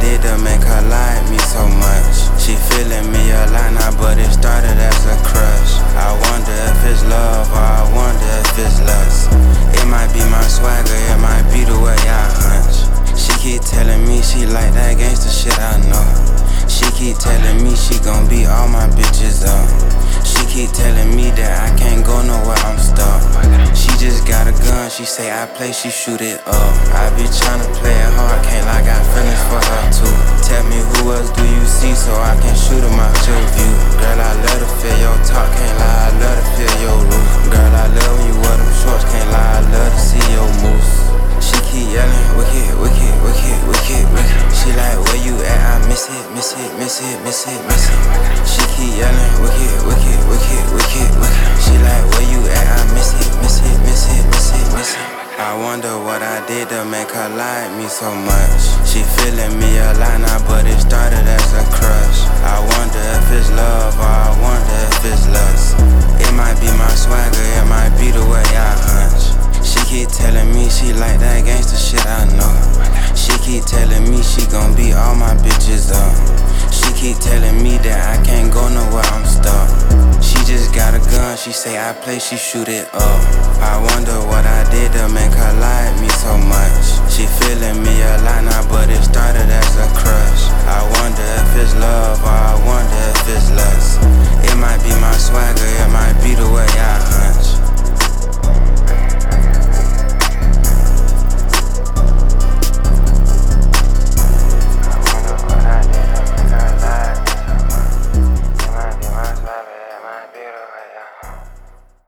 did to make her like me so much. She feeling me a lot now, but it started as a crush. I wonder if it's love or I wonder if it's lust. It might be my swagger, it might be the way I hunch. She keep telling me she like that gangsta shit, I know. She keep telling me she gon' beat all my bitches up. She keep telling me that I can't go nowhere, I'm stuck. She just got a gun, she say I play, she shoot it up. I be tryna play it hard, can't lie, got feelings for her too. Tell me who else do you see so I can shoot 'em out your view. Girl, I love to feel your talk, can't lie, I love to feel your roof. Girl, I love when you wear them shorts, can't lie, I love to see your moves. She keep yelling, wicked, wicked, wicked, wicked, wicked. She like, where you at? I miss it, miss it, miss it, miss it, miss it. She keep yelling, wicked, wicked, wicked, wicked, wicked. She like, where you at? I miss it, miss it, miss it, miss it, miss it. I wonder what I did to make her like me so much. She feeling me a lot now, but it started as a crush. I wonder if it's love or I wonder if it's lust. It might be my swagger, it might be the way I hunch. She keep telling me she like that gangsta shit, I know. She keep telling me she gon' beat all my bitches up. She keep telling me that I can't go nowhere, I'm stuck. She just got a gun, she say I play, she shoot it up. I wonder what I did to make her like me so much. She feeling me a lot now,